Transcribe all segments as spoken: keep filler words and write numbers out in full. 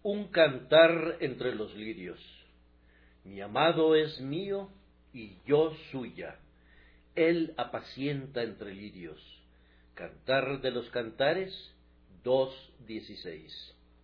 Un cantar entre los lirios. Mi amado es mío y yo suya. Él apacienta entre lirios. Cantar de los Cantares dos dieciséis.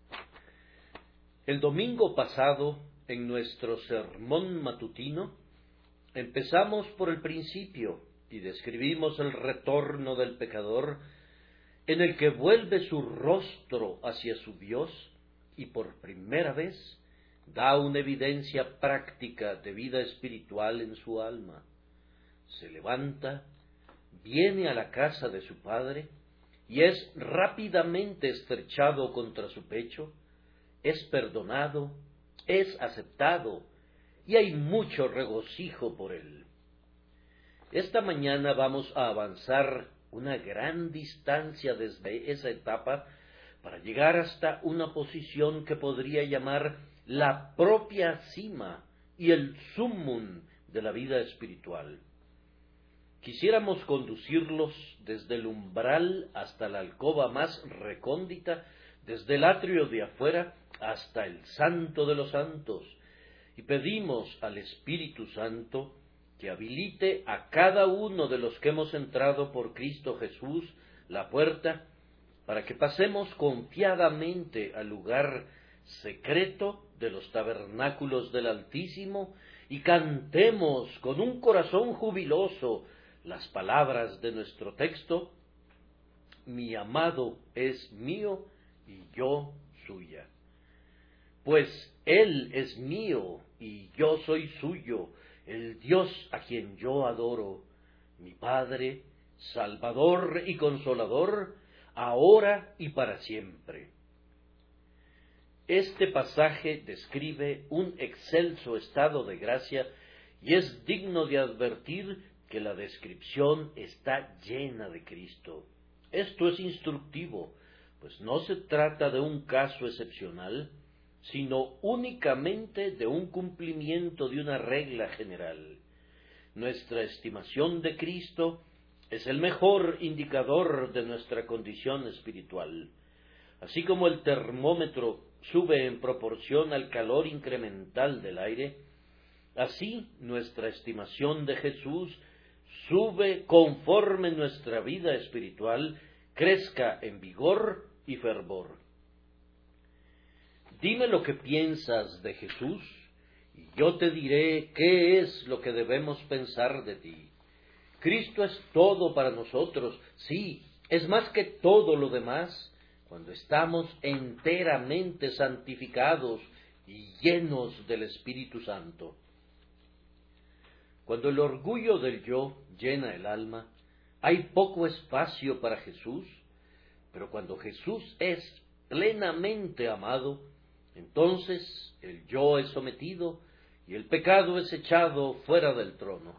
El domingo pasado, en nuestro sermón matutino, empezamos por el principio y describimos el retorno del pecador, en el que vuelve su rostro hacia su Dios y por primera vez da una evidencia práctica de vida espiritual en su alma. Se levanta, viene a la casa de su padre y es rápidamente estrechado contra su pecho, es perdonado, es aceptado y hay mucho regocijo por él. Esta mañana vamos a avanzar una gran distancia desde esa etapa para llegar hasta una posición que podría llamar la propia cima y el sumum de la vida espiritual. Quisiéramos conducirlos desde el umbral hasta la alcoba más recóndita, desde el atrio de afuera hasta el santo de los santos, y pedimos al Espíritu Santo que habilite a cada uno de los que hemos entrado por Cristo Jesús la puerta, para que pasemos confiadamente al lugar secreto de los tabernáculos del Altísimo y cantemos con un corazón jubiloso las palabras de nuestro texto: mi amado es mío y yo suya. Pues Él es mío y yo soy suyo, el Dios a quien yo adoro, mi Padre, Salvador y Consolador, ahora y para siempre. Este pasaje describe un excelso estado de gracia y es digno de advertir que la descripción está llena de Cristo. Esto es instructivo, pues no se trata de un caso excepcional, sino únicamente de un cumplimiento de una regla general. Nuestra estimación de Cristo es el mejor indicador de nuestra condición espiritual. Así como el termómetro sube en proporción al calor incremental del aire, así nuestra estimación de Jesús sube conforme nuestra vida espiritual crezca en vigor y fervor. Dime lo que piensas de Jesús, y yo te diré qué es lo que debemos pensar de ti. Cristo es todo para nosotros, sí, es más que todo lo demás, cuando estamos enteramente santificados y llenos del Espíritu Santo. Cuando el orgullo del yo llena el alma, hay poco espacio para Jesús, pero cuando Jesús es plenamente amado, entonces el yo es sometido y el pecado es echado fuera del trono.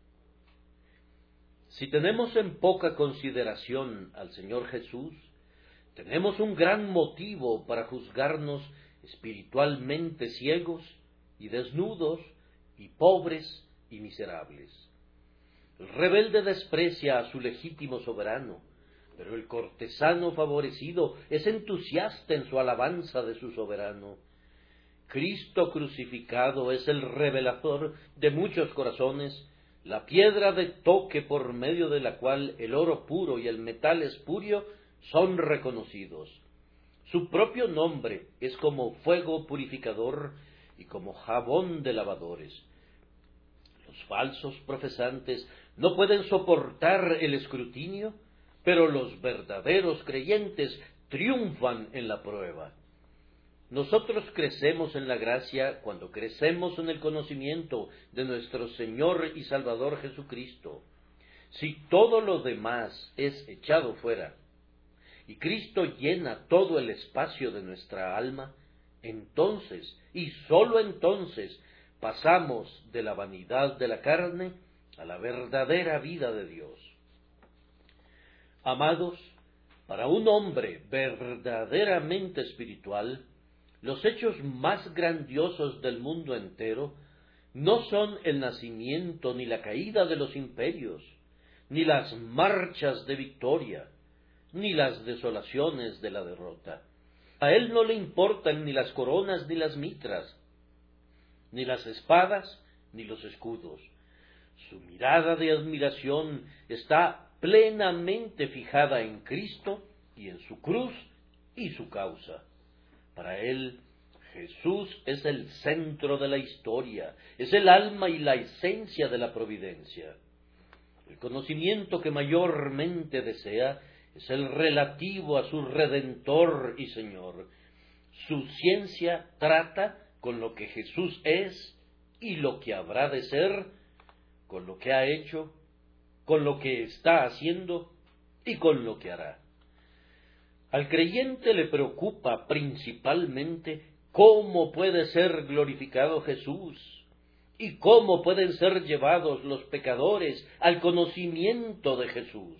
Si tenemos en poca consideración al Señor Jesús, tenemos un gran motivo para juzgarnos espiritualmente ciegos y desnudos y pobres y miserables. El rebelde desprecia a su legítimo soberano, pero el cortesano favorecido es entusiasta en su alabanza de su soberano. Cristo crucificado es el revelador de muchos corazones, la piedra de toque por medio de la cual el oro puro y el metal espurio son reconocidos. Su propio nombre es como fuego purificador y como jabón de lavadores. Los falsos profesantes no pueden soportar el escrutinio, pero los verdaderos creyentes triunfan en la prueba. Nosotros crecemos en la gracia cuando crecemos en el conocimiento de nuestro Señor y Salvador Jesucristo. Si todo lo demás es echado fuera, y Cristo llena todo el espacio de nuestra alma, entonces, y sólo entonces, pasamos de la vanidad de la carne a la verdadera vida de Dios. Amados, para un hombre verdaderamente espiritual, los hechos más grandiosos del mundo entero no son el nacimiento ni la caída de los imperios, ni las marchas de victoria, ni las desolaciones de la derrota. A él no le importan ni las coronas ni las mitras, ni las espadas ni los escudos. Su mirada de admiración está plenamente fijada en Cristo y en su cruz y su causa. Para él, Jesús es el centro de la historia, es el alma y la esencia de la providencia. El conocimiento que mayormente desea es el relativo a su Redentor y Señor. Su ciencia trata con lo que Jesús es y lo que habrá de ser, con lo que ha hecho, con lo que está haciendo y con lo que hará. Al creyente le preocupa principalmente cómo puede ser glorificado Jesús y cómo pueden ser llevados los pecadores al conocimiento de Jesús.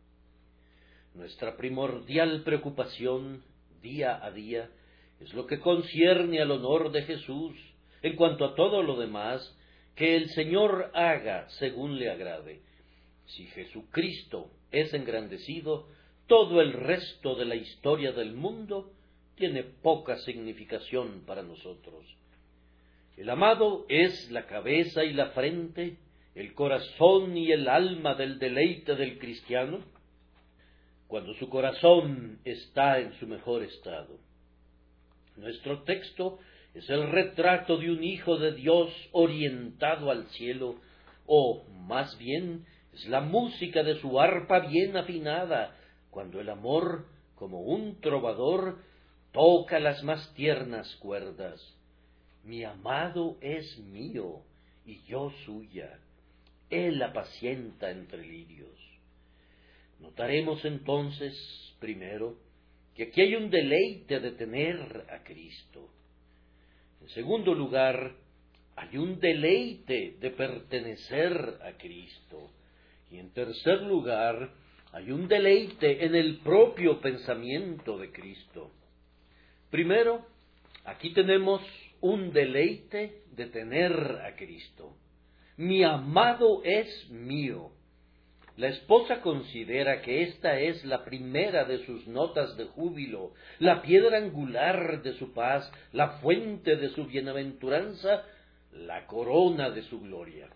Nuestra primordial preocupación, día a día, es lo que concierne al honor de Jesús. En cuanto a todo lo demás, que el Señor haga según le agrade. Si Jesucristo es engrandecido, todo el resto de la historia del mundo tiene poca significación para nosotros. El amado es la cabeza y la frente, el corazón y el alma del deleite del cristiano, cuando su corazón está en su mejor estado. Nuestro texto es el retrato de un hijo de Dios orientado al cielo, o más bien es la música de su arpa bien afinada, cuando el amor, como un trovador, toca las más tiernas cuerdas. Mi amado es mío, y yo suya. Él apacienta entre lirios. Notaremos entonces, primero, que aquí hay un deleite de tener a Cristo. En segundo lugar, hay un deleite de pertenecer a Cristo. Y en tercer lugar, hay un deleite en el propio pensamiento de Cristo. Primero, aquí tenemos un deleite de tener a Cristo. Mi amado es mío. La esposa considera que esta es la primera de sus notas de júbilo, la piedra angular de su paz, la fuente de su bienaventuranza, la corona de su gloria.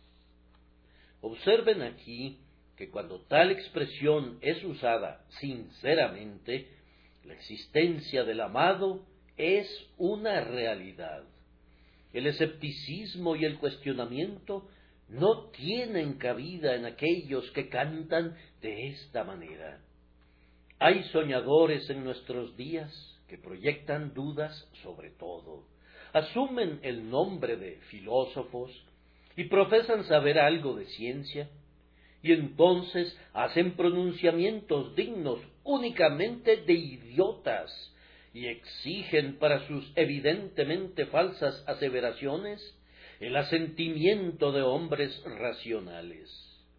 Observen aquí que cuando tal expresión es usada sinceramente, la existencia del amado es una realidad. El escepticismo y el cuestionamiento no tienen cabida en aquellos que cantan de esta manera. Hay soñadores en nuestros días que proyectan dudas sobre todo, asumen el nombre de filósofos y profesan saber algo de ciencia, y entonces hacen pronunciamientos dignos únicamente de idiotas y exigen para sus evidentemente falsas aseveraciones el asentimiento de hombres racionales.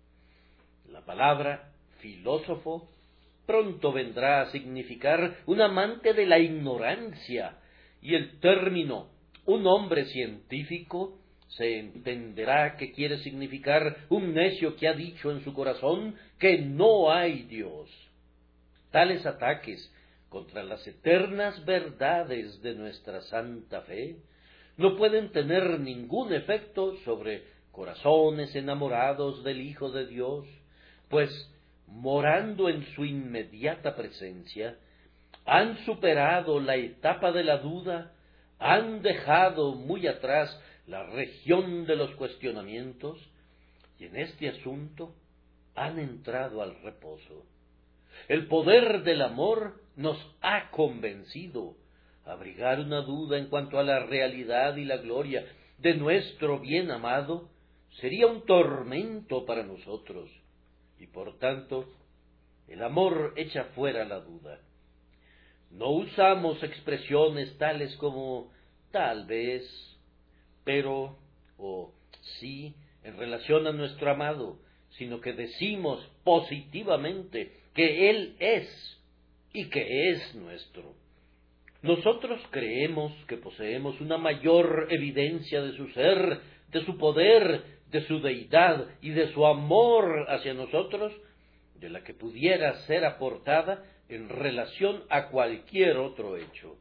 La palabra filósofo pronto vendrá a significar un amante de la ignorancia, y el término un hombre científico se entenderá que quiere significar un necio que ha dicho en su corazón que no hay Dios. Tales ataques contra las eternas verdades de nuestra santa fe no pueden tener ningún efecto sobre corazones enamorados del Hijo de Dios, pues, morando en su inmediata presencia, han superado la etapa de la duda, han dejado muy atrás la región de los cuestionamientos, y en este asunto han entrado al reposo. El poder del amor nos ha convencido. Abrigar una duda en cuanto a la realidad y la gloria de nuestro bien amado sería un tormento para nosotros, y por tanto el amor echa fuera la duda. No usamos expresiones tales como tal vez, pero o sí en relación a nuestro amado, sino que decimos positivamente que Él es y que es nuestro. Nosotros creemos que poseemos una mayor evidencia de su ser, de su poder, de su deidad y de su amor hacia nosotros, de la que pudiera ser aportada en relación a cualquier otro hecho.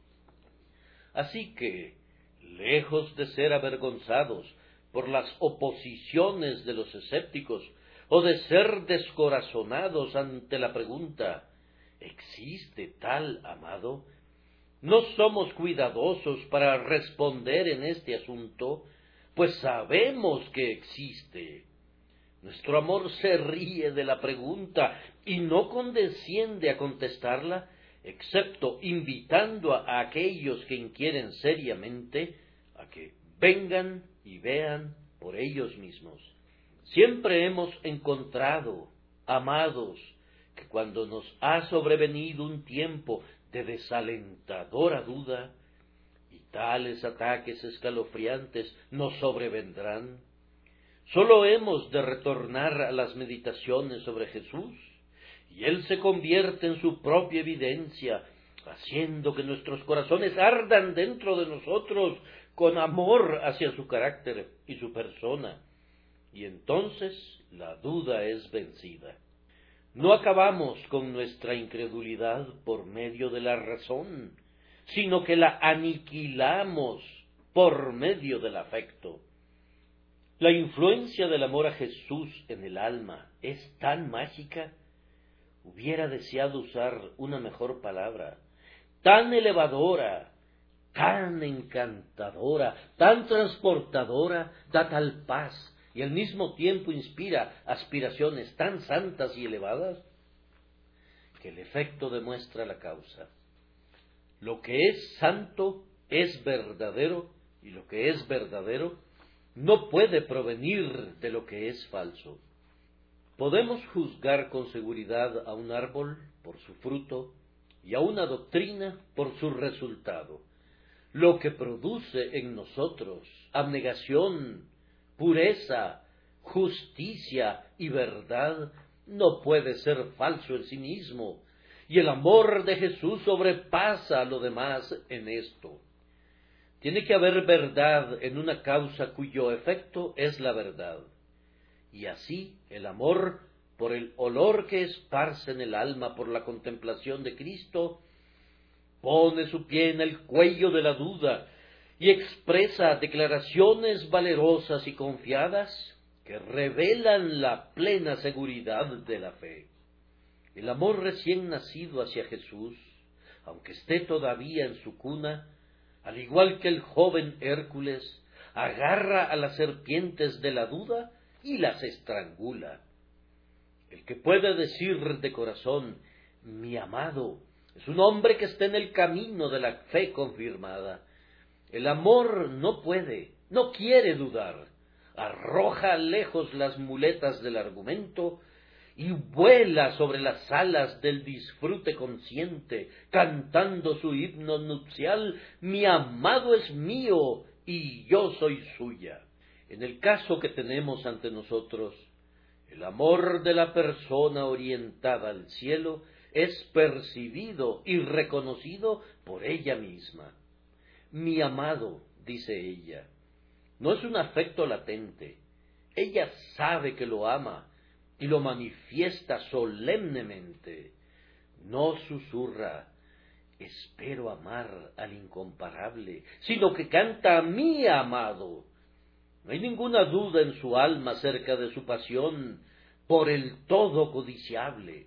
Así que, lejos de ser avergonzados por las oposiciones de los escépticos o de ser descorazonados ante la pregunta ¿existe tal amado?, no somos cuidadosos para responder en este asunto, pues sabemos que existe. Nuestro amor se ríe de la pregunta y no condesciende a contestarla, excepto invitando a aquellos que inquieren seriamente a que vengan y vean por ellos mismos. Siempre hemos encontrado, amados, que cuando nos ha sobrevenido un tiempo de desalentadora duda, y tales ataques escalofriantes nos sobrevendrán, sólo hemos de retornar a las meditaciones sobre Jesús, y Él se convierte en su propia evidencia, haciendo que nuestros corazones ardan dentro de nosotros con amor hacia su carácter y su persona, y entonces la duda es vencida. No acabamos con nuestra incredulidad por medio de la razón, sino que la aniquilamos por medio del afecto. La influencia del amor a Jesús en el alma es tan mágica, hubiera deseado usar una mejor palabra, tan elevadora, tan encantadora, tan transportadora, da tal paz, y al mismo tiempo inspira aspiraciones tan santas y elevadas, que el efecto demuestra la causa. Lo que es santo es verdadero, y lo que es verdadero no puede provenir de lo que es falso. Podemos juzgar con seguridad a un árbol por su fruto y a una doctrina por su resultado. Lo que produce en nosotros abnegación, pureza, justicia y verdad no puede ser falso en sí mismo, y el amor de Jesús sobrepasa lo demás en esto. Tiene que haber verdad en una causa cuyo efecto es la verdad, y así el amor, por el olor que esparce en el alma por la contemplación de Cristo, pone su pie en el cuello de la duda y expresa declaraciones valerosas y confiadas que revelan la plena seguridad de la fe. El amor recién nacido hacia Jesús, aunque esté todavía en su cuna, al igual que el joven Hércules, agarra a las serpientes de la duda y las estrangula. El que puede decir de corazón, mi amado, es un hombre que está en el camino de la fe confirmada. El amor no puede, no quiere dudar, arroja lejos las muletas del argumento y vuela sobre las alas del disfrute consciente, cantando su himno nupcial, mi amado es mío y yo soy suya. En el caso que tenemos ante nosotros, el amor de la persona orientada al cielo es percibido y reconocido por ella misma. Mi amado, dice ella, no es un afecto latente. Ella sabe que lo ama y lo manifiesta solemnemente. No susurra, espero amar al incomparable, sino que canta a mi amado. No hay ninguna duda en su alma acerca de su pasión por el todo codiciable.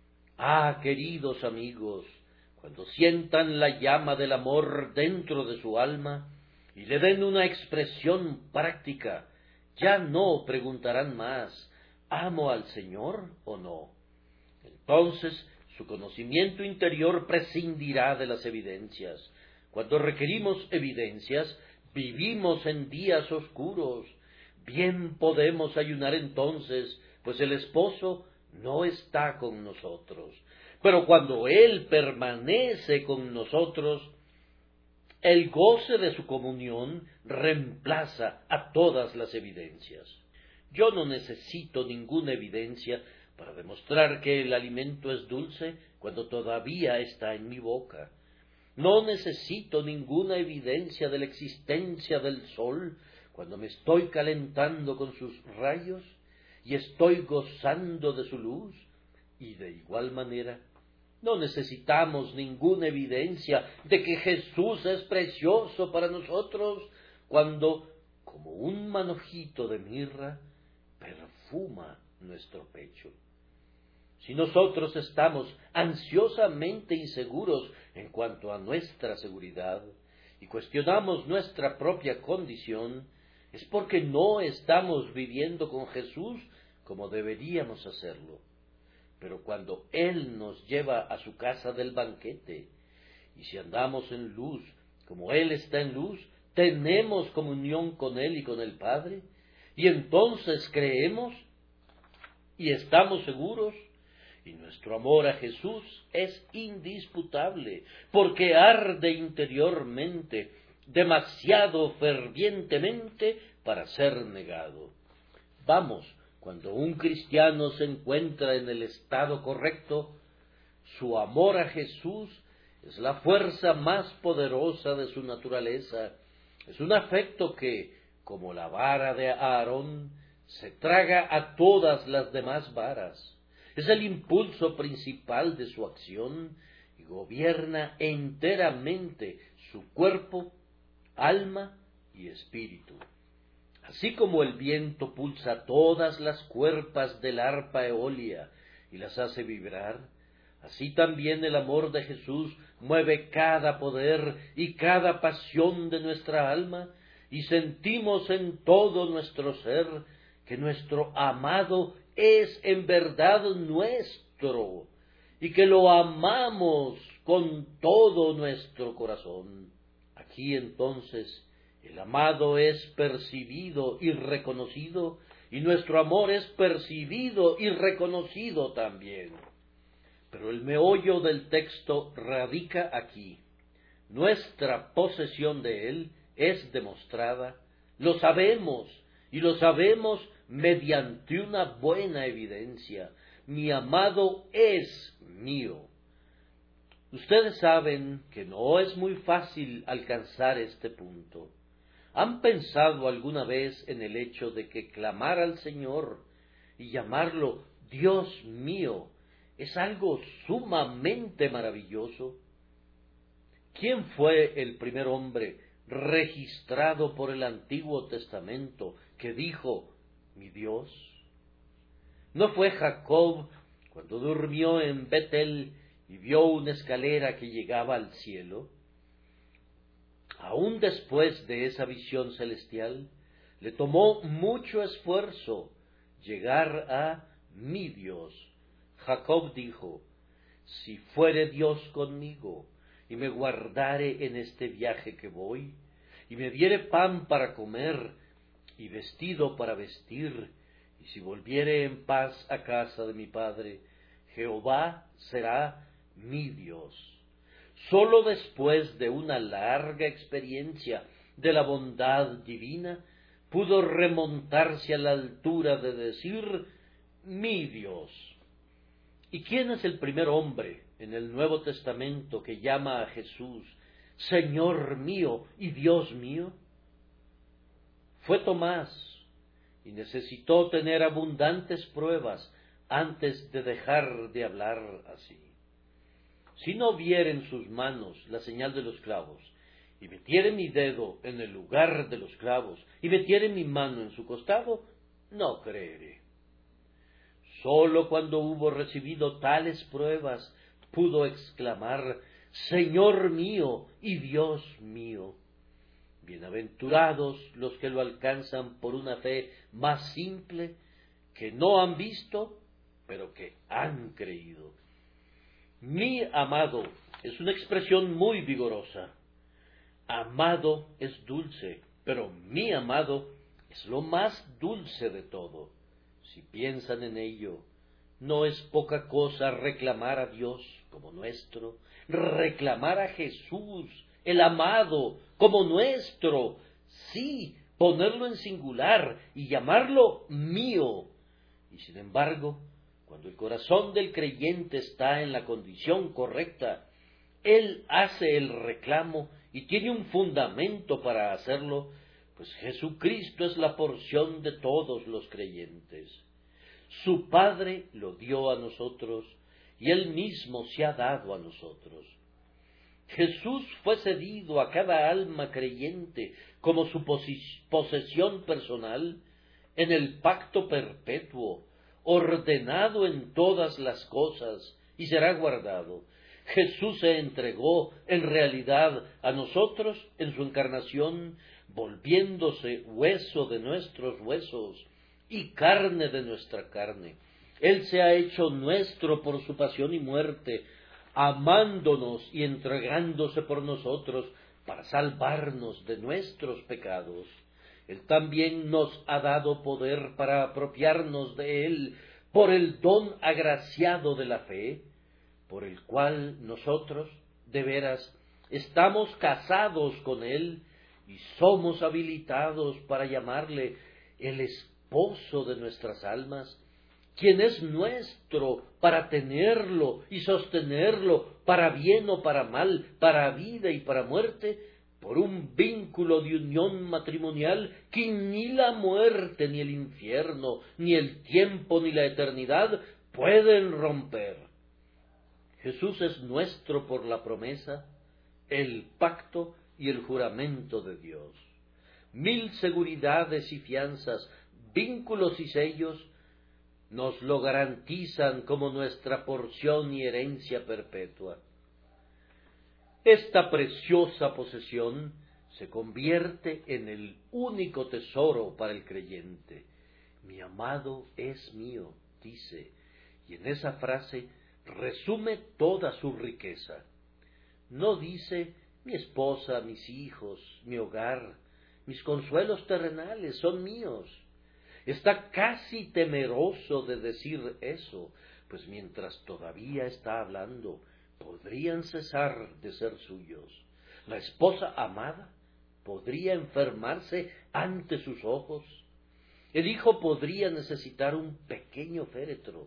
Ah, queridos amigos, cuando sientan la llama del amor dentro de su alma y le den una expresión práctica, ya no preguntarán más, ¿amo al Señor o no? Entonces su conocimiento interior prescindirá de las evidencias. Cuando requerimos evidencias, vivimos en días oscuros. Bien podemos ayunar entonces, pues el esposo no está con nosotros. Pero cuando Él permanece con nosotros, el goce de su comunión reemplaza a todas las evidencias. Yo no necesito ninguna evidencia para demostrar que el alimento es dulce cuando todavía está en mi boca. No necesito ninguna evidencia de la existencia del sol cuando me estoy calentando con sus rayos y estoy gozando de su luz. Y de igual manera, no necesitamos ninguna evidencia de que Jesús es precioso para nosotros cuando, como un manojito de mirra, perfuma nuestro pecho. Si nosotros estamos ansiosamente inseguros en cuanto a nuestra seguridad y cuestionamos nuestra propia condición, es porque no estamos viviendo con Jesús como deberíamos hacerlo. Pero cuando Él nos lleva a su casa del banquete, y si andamos en luz, como Él está en luz, tenemos comunión con Él y con el Padre, y entonces creemos y estamos seguros, y nuestro amor a Jesús es indisputable, porque arde interiormente, demasiado fervientemente para ser negado. Vamos, cuando un cristiano se encuentra en el estado correcto, su amor a Jesús es la fuerza más poderosa de su naturaleza. Es un afecto que, como la vara de Aarón, se traga a todas las demás varas. Es el impulso principal de su acción y gobierna enteramente su cuerpo, alma y espíritu. Así como el viento pulsa todas las cuerpas del arpa eólia y las hace vibrar, así también el amor de Jesús mueve cada poder y cada pasión de nuestra alma, y sentimos en todo nuestro ser que nuestro amado es en verdad nuestro, y que lo amamos con todo nuestro corazón. Aquí entonces el amado es percibido y reconocido, y nuestro amor es percibido y reconocido también. Pero el meollo del texto radica aquí. Nuestra posesión de Él es demostrada, lo sabemos, y lo sabemos mediante una buena evidencia. Mi amado es mío. Ustedes saben que no es muy fácil alcanzar este punto. ¿Han pensado alguna vez en el hecho de que clamar al Señor y llamarlo Dios mío es algo sumamente maravilloso? ¿Quién fue el primer hombre registrado por el Antiguo Testamento que dijo, mi Dios? ¿No fue Jacob cuando durmió en Betel y vio una escalera que llegaba al cielo? Aún después de esa visión celestial, le tomó mucho esfuerzo llegar a mi Dios. Jacob dijo, si fuere Dios conmigo, y me guardare en este viaje que voy, y me diere pan para comer, y vestido para vestir, y si volviere en paz a casa de mi padre, Jehová será mi Dios. Sólo después de una larga experiencia de la bondad divina, pudo remontarse a la altura de decir, mi Dios. ¿Y quién es el primer hombre en el Nuevo Testamento que llama a Jesús Señor mío y Dios mío? Fue Tomás, y necesitó tener abundantes pruebas antes de dejar de hablar así. Si no viere en sus manos la señal de los clavos, y metiere mi dedo en el lugar de los clavos, y metiere mi mano en su costado, no creeré. Sólo cuando hubo recibido tales pruebas, pudo exclamar, Señor mío y Dios mío. Bienaventurados los que lo alcanzan por una fe más simple, que no han visto, pero que han creído. Mi amado es una expresión muy vigorosa. Amado es dulce, pero mi amado es lo más dulce de todo. Si piensan en ello, no es poca cosa reclamar a Dios como nuestro, reclamar a Jesús, el amado, como nuestro, sí, ponerlo en singular y llamarlo mío. Y sin embargo, cuando el corazón del creyente está en la condición correcta, él hace el reclamo y tiene un fundamento para hacerlo, pues Jesucristo es la porción de todos los creyentes. Su Padre lo dio a nosotros, y Él mismo se ha dado a nosotros. Jesús fue cedido a cada alma creyente como su posesión personal en el pacto perpetuo, ordenado en todas las cosas, y será guardado. Jesús se entregó en realidad a nosotros en su encarnación, volviéndose hueso de nuestros huesos y carne de nuestra carne. Él se ha hecho nuestro por su pasión y muerte, amándonos y entregándose por nosotros para salvarnos de nuestros pecados. Él también nos ha dado poder para apropiarnos de Él por el don agraciado de la fe, por el cual nosotros, de veras, estamos casados con Él y somos habilitados para llamarle el esposo de nuestras almas, quien es nuestro para tenerlo y sostenerlo para bien o para mal, para vida y para muerte, por un vínculo de unión matrimonial que ni la muerte, ni el infierno, ni el tiempo, ni la eternidad pueden romper. Jesús es nuestro por la promesa, el pacto y el juramento de Dios. Mil seguridades y fianzas, vínculos y sellos nos lo garantizan como nuestra porción y herencia perpetua. Esta preciosa posesión se convierte en el único tesoro para el creyente. Mi amado es mío, dice, y en esa frase resume toda su riqueza. No dice mi esposa, mis hijos, mi hogar, mis consuelos terrenales son míos. Está casi temeroso de decir eso, pues mientras todavía está hablando, podrían cesar de ser suyos. La esposa amada podría enfermarse ante sus ojos. El hijo podría necesitar un pequeño féretro.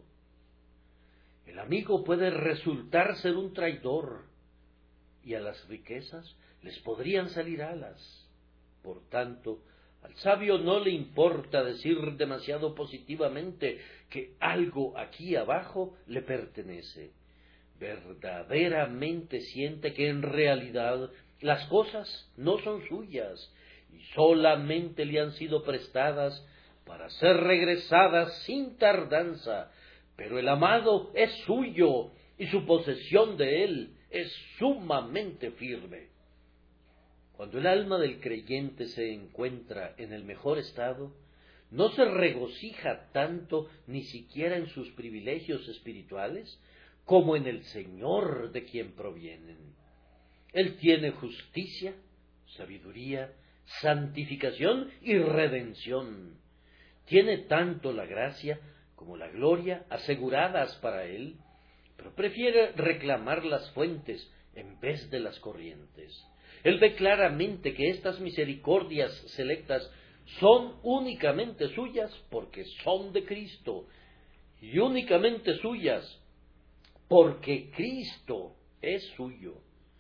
El amigo puede resultar ser un traidor, y a las riquezas les podrían salir alas. Por tanto, al sabio no le importa decir demasiado positivamente que algo aquí abajo le pertenece. Verdaderamente siente que en realidad las cosas no son suyas y solamente le han sido prestadas para ser regresadas sin tardanza, pero el amado es suyo y su posesión de él es sumamente firme. Cuando el alma del creyente se encuentra en el mejor estado, no se regocija tanto ni siquiera en sus privilegios espirituales como en el Señor de quien provienen. Él tiene justicia, sabiduría, santificación y redención. Tiene tanto la gracia como la gloria aseguradas para él, pero prefiere reclamar las fuentes en vez de las corrientes. Él ve claramente que estas misericordias selectas son únicamente suyas porque son de Cristo, y únicamente suyas porque Cristo es suyo.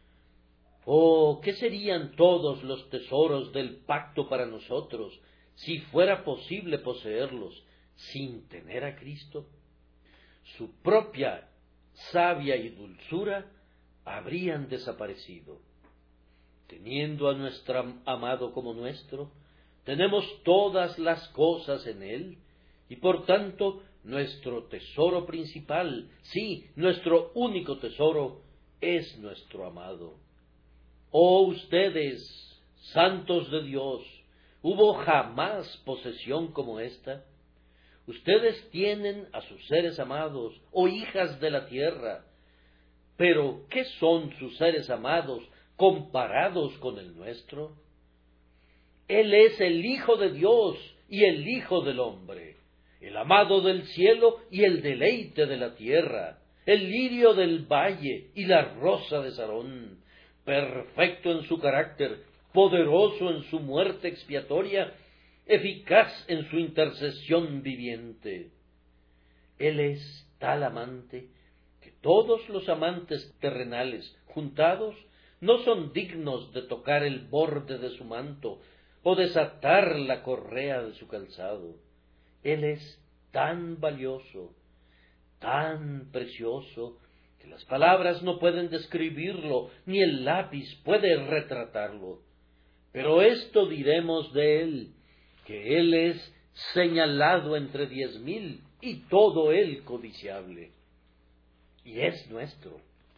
Oh, ¿qué serían todos los tesoros del pacto para nosotros si fuera posible poseerlos sin tener a Cristo? Su propia savia y dulzura habrían desaparecido. Teniendo a nuestro amado como nuestro, tenemos todas las cosas en Él, y por tanto nuestro tesoro principal, sí, nuestro único tesoro, es nuestro amado. Oh ustedes, santos de Dios, ¿hubo jamás posesión como esta? Ustedes tienen a sus seres amados, oh hijas de la tierra, pero ¿qué son sus seres amados comparados con el nuestro? Él es el Hijo de Dios y el Hijo del hombre, el amado del cielo y el deleite de la tierra, el lirio del valle y la rosa de Sarón, perfecto en su carácter, poderoso en su muerte expiatoria, eficaz en su intercesión viviente. Él es tal amante que todos los amantes terrenales juntados no son dignos de tocar el borde de su manto o desatar la correa de su calzado. Él es tan valioso, tan precioso, que las palabras no pueden describirlo, ni el lápiz puede retratarlo. Pero esto diremos de él, que él es señalado entre diez mil, y todo él codiciable. Y es nuestro.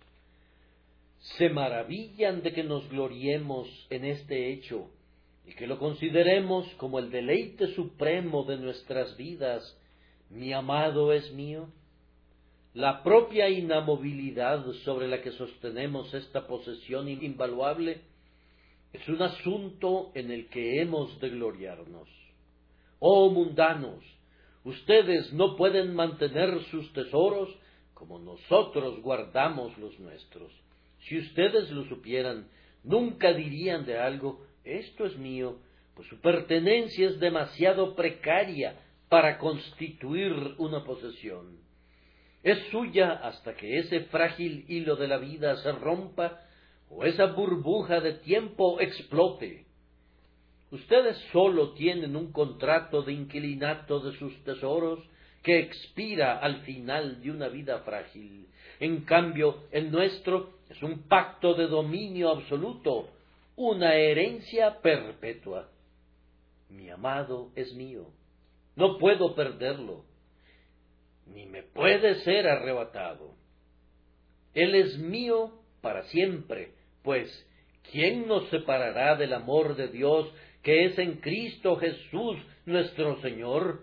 Se maravillan de que nos gloriemos en este hecho, y que lo consideremos como el deleite supremo de nuestras vidas. Mi amado es mío. La propia inamovilidad sobre la que sostenemos esta posesión invaluable es un asunto en el que hemos de gloriarnos. Oh mundanos, ustedes no pueden mantener sus tesoros como nosotros guardamos los nuestros. Si ustedes lo supieran, nunca dirían de algo, esto es mío, pues su pertenencia es demasiado precaria para constituir una posesión. Es suya hasta que ese frágil hilo de la vida se rompa o esa burbuja de tiempo explote. Ustedes sólo tienen un contrato de inquilinato de sus tesoros que expira al final de una vida frágil. En cambio, el nuestro es un pacto de dominio absoluto, una herencia perpetua. Mi amado es mío, no puedo perderlo, ni me puede ser arrebatado. Él es mío para siempre, pues ¿quién nos separará del amor de Dios que es en Cristo Jesús nuestro Señor?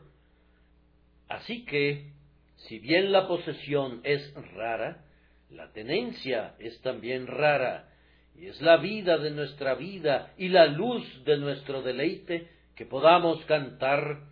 Así que, si bien la posesión es rara, la tenencia es también rara, y es la vida de nuestra vida y la luz de nuestro deleite que podamos cantar: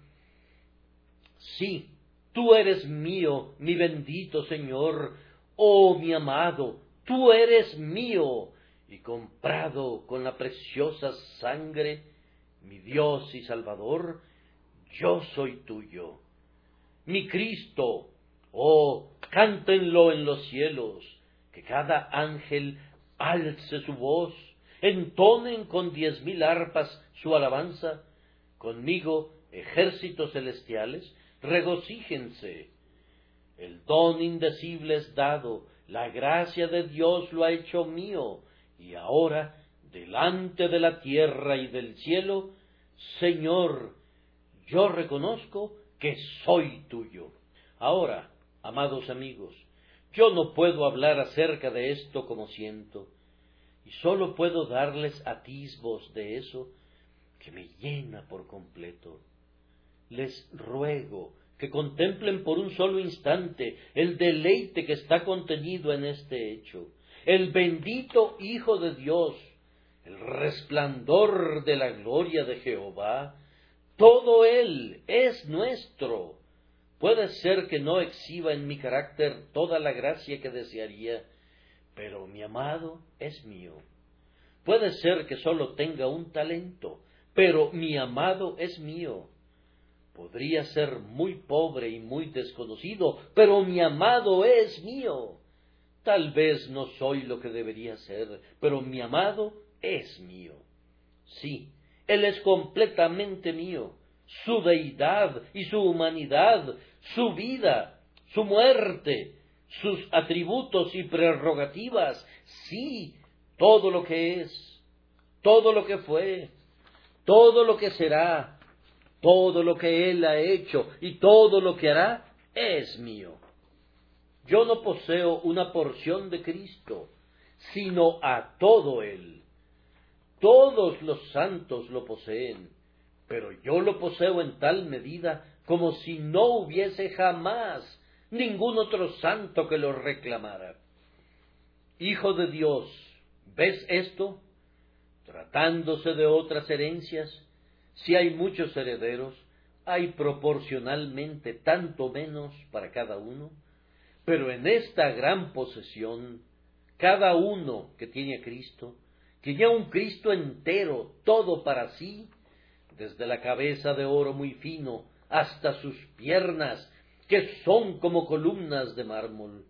sí, tú eres mío, mi bendito Señor, oh mi amado, tú eres mío, y comprado con la preciosa sangre, mi Dios y Salvador, yo soy tuyo. Mi Cristo, oh, cántenlo en los cielos, que cada ángel alce su voz, entonen con diez mil arpas su alabanza, conmigo, ejércitos celestiales, regocíjense. El don indecible es dado, la gracia de Dios lo ha hecho mío, y ahora, delante de la tierra y del cielo, Señor, yo reconozco que soy tuyo. Ahora, amados amigos, yo no puedo hablar acerca de esto como siento, y sólo puedo darles atisbos de eso que me llena por completo. Les ruego que contemplen por un solo instante el deleite que está contenido en este hecho. El bendito Hijo de Dios, el resplandor de la gloria de Jehová, todo Él es nuestro. Puede ser que no exhiba en mi carácter toda la gracia que desearía, pero mi amado es mío. Puede ser que sólo tenga un talento, pero mi amado es mío. Podría ser muy pobre y muy desconocido, pero mi amado es mío. Tal vez no soy lo que debería ser, pero mi amado es mío. Sí, Él es completamente mío. Su deidad y su humanidad, su vida, su muerte, sus atributos y prerrogativas, sí, todo lo que es, todo lo que fue, todo lo que será, todo lo que Él ha hecho y todo lo que hará es mío. Yo no poseo una porción de Cristo, sino a todo Él. Todos los santos lo poseen, pero yo lo poseo en tal medida como si no hubiese jamás ningún otro santo que lo reclamara. Hijo de Dios, ¿ves esto? Tratándose de otras herencias, si hay muchos herederos, hay proporcionalmente tanto menos para cada uno, pero en esta gran posesión, cada uno que tiene a Cristo, tiene a un Cristo entero, todo para sí, desde la cabeza de oro muy fino hasta sus piernas, que son como columnas de mármol,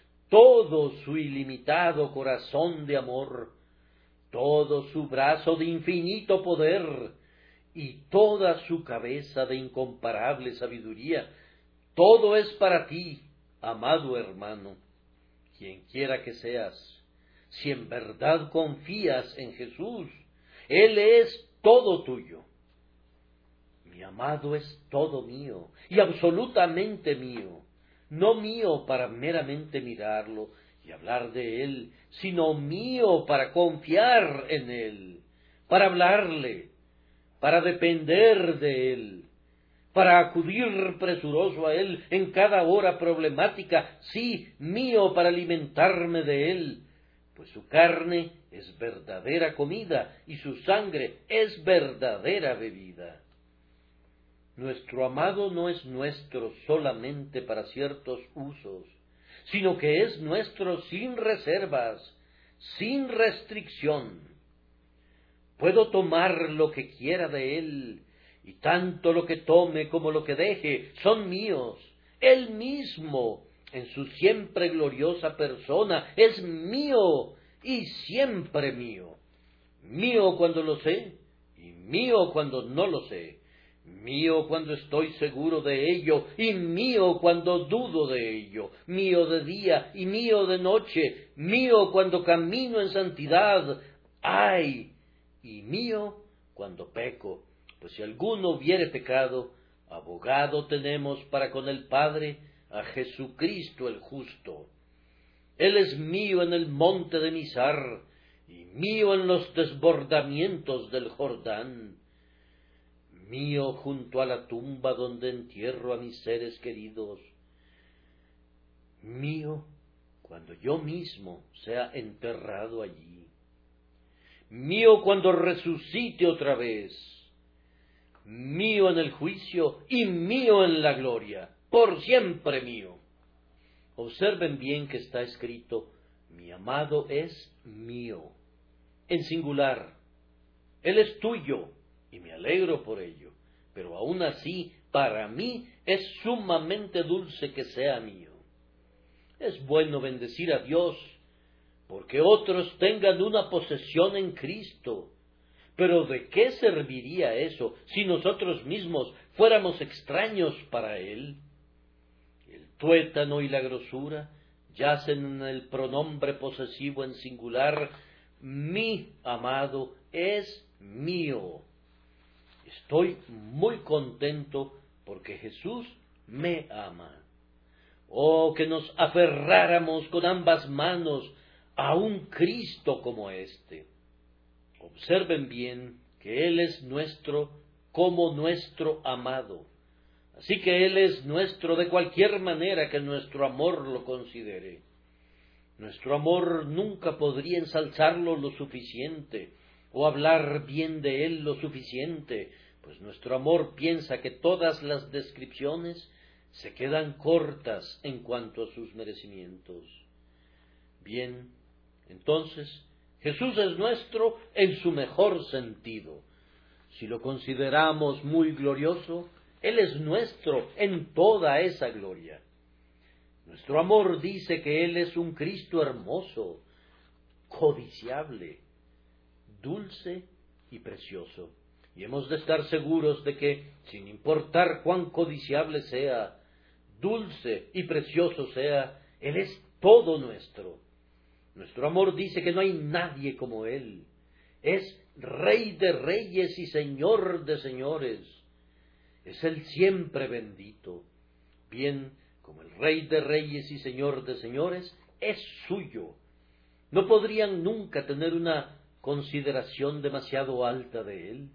todo su ilimitado corazón de amor, todo su brazo de infinito poder y toda su cabeza de incomparable sabiduría, Todo es para ti, amado hermano, quien quiera que seas. Si en verdad confías en Jesús, Él es todo tuyo. Mi amado es todo mío, y absolutamente mío, no mío para meramente mirarlo y hablar de Él, sino mío para confiar en Él, para hablarle, para depender de Él, para acudir presuroso a Él en cada hora problemática, sí, mío para alimentarme de Él, pues su carne es verdadera comida y su sangre es verdadera bebida. Nuestro amado no es nuestro solamente para ciertos usos, sino que es nuestro sin reservas, sin restricción. Puedo tomar lo que quiera de Él, y tanto lo que tome como lo que deje son míos. Él mismo, en su siempre gloriosa persona, es mío y siempre mío. Mío cuando lo sé y mío cuando no lo sé. Mío cuando estoy seguro de ello y mío cuando dudo de ello. Mío de día y mío de noche. Mío cuando camino en santidad. ¡Ay! Y mío cuando peco. Pues si alguno hubiere pecado, abogado tenemos para con el Padre, a Jesucristo el justo. Él es mío en el monte de Mizar, y mío en los desbordamientos del Jordán, mío junto a la tumba donde entierro a mis seres queridos, mío cuando yo mismo sea enterrado allí, mío cuando resucite otra vez, mío en el juicio y mío en la gloria, por siempre mío. Observen bien que está escrito, mi amado es mío, en singular. Él es tuyo, y me alegro por ello, pero aún así, para mí es sumamente dulce que sea mío. Es bueno bendecir a Dios, porque otros tengan una posesión en Cristo. Pero ¿de qué serviría eso si nosotros mismos fuéramos extraños para Él? El tuétano y la grosura yacen en el pronombre posesivo en singular, mi amado es mío. Estoy muy contento porque Jesús me ama. Oh, que nos aferráramos con ambas manos a un Cristo como este. Observen bien que Él es nuestro como nuestro amado. Así que Él es nuestro de cualquier manera que nuestro amor lo considere. Nuestro amor nunca podría ensalzarlo lo suficiente o hablar bien de Él lo suficiente, pues nuestro amor piensa que todas las descripciones se quedan cortas en cuanto a sus merecimientos. Bien, entonces, Jesús es nuestro en su mejor sentido. Si lo consideramos muy glorioso, Él es nuestro en toda esa gloria. Nuestro amor dice que Él es un Cristo hermoso, codiciable, dulce y precioso. Y hemos de estar seguros de que, sin importar cuán codiciable sea, dulce y precioso sea, Él es todo nuestro. Nuestro amor dice que no hay nadie como Él. Es Rey de reyes y Señor de señores. Es el siempre bendito. Bien, como el Rey de reyes y Señor de señores, es suyo. No podrían nunca tener una consideración demasiado alta de Él.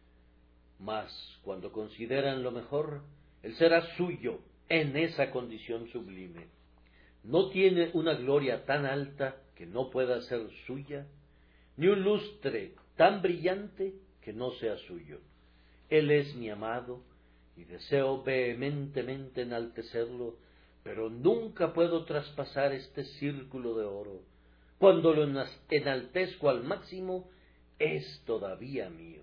Mas, cuando consideran lo mejor, Él será suyo en esa condición sublime. No tiene una gloria tan alta que no pueda ser suya, ni un lustre tan brillante que no sea suyo. Él es mi amado, y deseo vehementemente enaltecerlo, pero nunca puedo traspasar este círculo de oro. Cuando lo enaltezco al máximo, es todavía mío.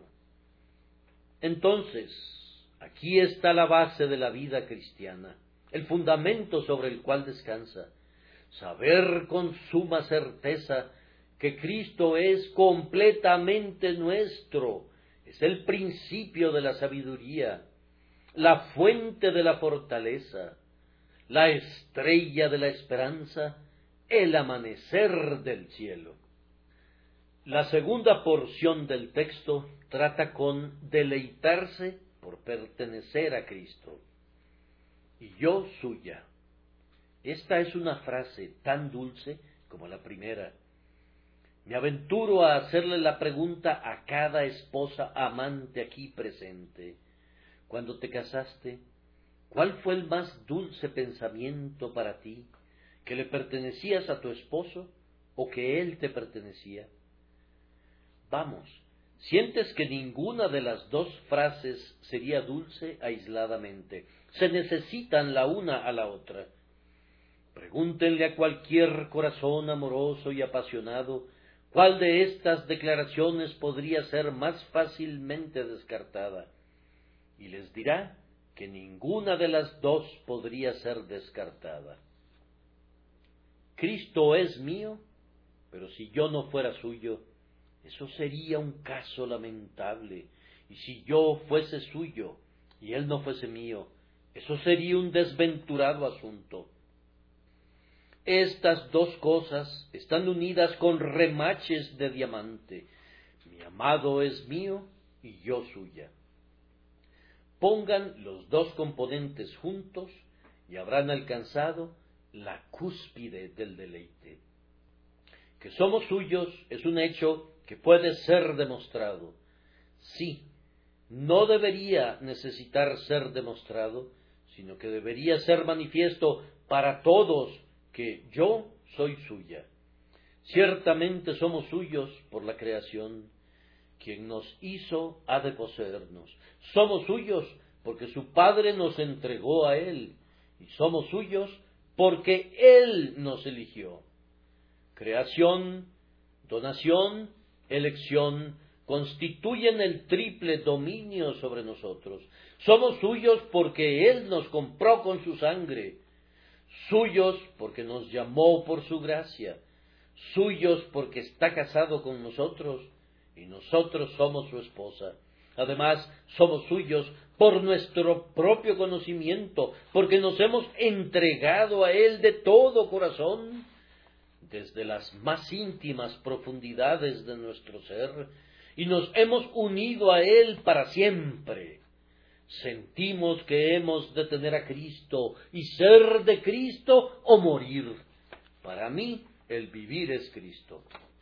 Entonces, aquí está la base de la vida cristiana, el fundamento sobre el cual descansa. Saber con suma certeza que Cristo es completamente nuestro, es el principio de la sabiduría. la fuente de la fortaleza, la estrella de la esperanza, el amanecer del cielo. La segunda porción del texto trata con deleitarse por pertenecer a Cristo. Y yo suya. Esta es una frase tan dulce como la primera. Me aventuro a hacerle la pregunta a cada esposa amante aquí presente. Cuando te casaste, ¿cuál fue el más dulce pensamiento para ti? ¿Que le pertenecías a tu esposo o que él te pertenecía? Vamos, ¿sientes que ninguna de las dos frases sería dulce aisladamente? Se necesitan la una a la otra. Pregúntenle a cualquier corazón amoroso y apasionado cuál de estas declaraciones podría ser más fácilmente descartada, y les dirá que ninguna de las dos podría ser descartada. Cristo es mío, pero si yo no fuera suyo, eso sería un caso lamentable, y si yo fuese suyo y él no fuese mío, eso sería un desventurado asunto. Estas dos cosas están unidas con remaches de diamante. Mi amado es mío y yo suya. Pongan los dos componentes juntos y habrán alcanzado la cúspide del deleite. Que somos suyos es un hecho que puede ser demostrado. Sí, no debería necesitar ser demostrado, sino que debería ser manifiesto para todos que yo soy suya. Ciertamente somos suyos por la creación. Quien nos hizo ha de poseernos. Somos suyos porque su Padre nos entregó a Él, y somos suyos porque Él nos eligió. Creación, donación, elección constituyen el triple dominio sobre nosotros. Somos suyos porque Él nos compró con su sangre, suyos porque nos llamó por su gracia, suyos porque está casado con nosotros y nosotros somos su esposa. Además, somos suyos por nuestro propio conocimiento, porque nos hemos entregado a Él de todo corazón, desde las más íntimas profundidades de nuestro ser, y nos hemos unido a Él para siempre. Sentimos que hemos de tener a Cristo y ser de Cristo o morir. Para mí, el vivir es Cristo.